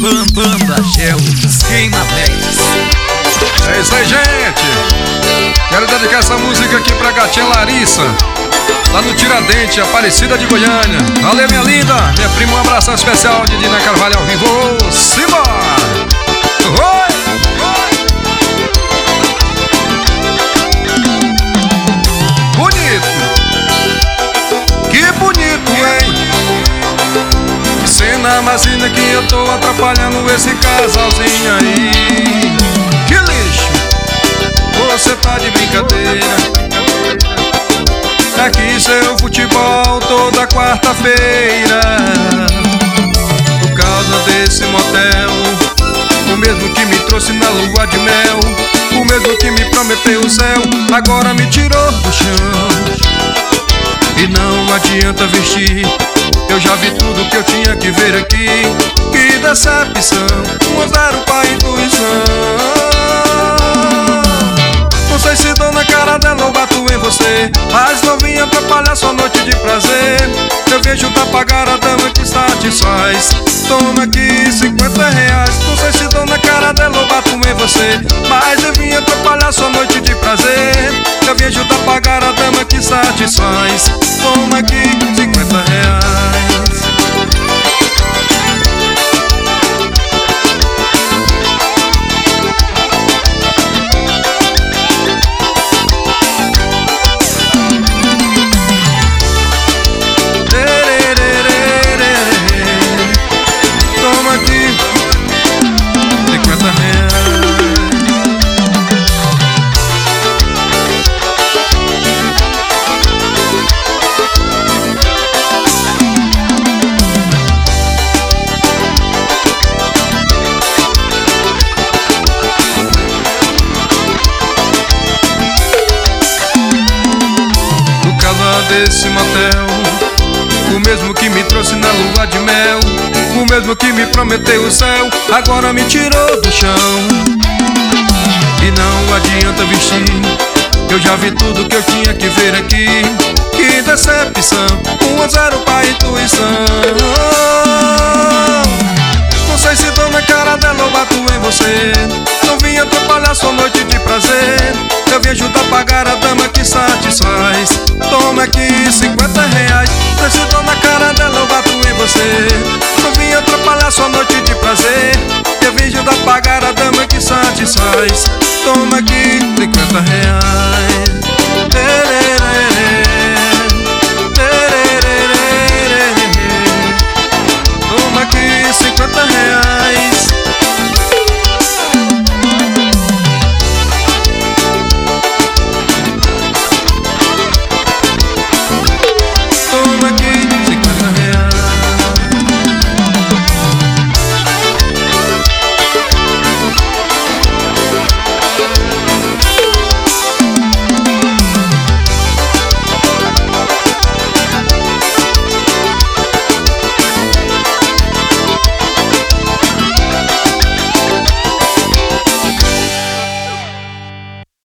Banda Gel, queima véis. É isso aí, gente. Quero dedicar essa música aqui pra gatinha Larissa, lá no Tiradentes, Aparecida de Goiânia. Valeu, minha linda, minha prima, um abração especial de Dina Carvalho ao vivo. Simbora! Oi! Bonito! Que bonito, hein? Cena mais linda que eu tô atrapalhando esse casalzinho aí. Que lixo! Você tá de brincadeira. Aqui seu futebol toda quarta-feira. Por causa desse motel, o mesmo que me trouxe na lua de mel, o mesmo que me prometeu o céu, agora me tirou do chão. E não adianta vestir, eu já vi tudo que eu tinha que ver aqui. Que decepção, um zero pra intuição. Não sei se dou na cara dela ou bato em você, mas não vim atrapalhar sua noite de prazer. Eu vejo da pagar a dama que satisfaz. Toma aqui R$50. Não sei se dou na cara dela ou bato em você, mas eu vim atrapalhar sua noite de prazer. Eu vejo da pagar a dama que satisfaz. Toma aqui R$50. Desse motel, o mesmo que me trouxe na lua de mel, o mesmo que me prometeu o céu, agora me tirou do chão. E não adianta vestir, eu já vi tudo que eu tinha que ver aqui. Que decepção, 1-0 pra intuição. Não sei se dou na cara dela ou bato em você, não vim atrapalhar sua noite de prazer. Eu vim ajudar a pagar a dama que satisfaz. Toma aqui R$50. Não sei se dou na cara dela ou bato em você, não vim atrapalhar sua noite de prazer. Eu vim ajudar a pagar a dama que satisfaz. Toma aqui R$50. Toma aqui R$50.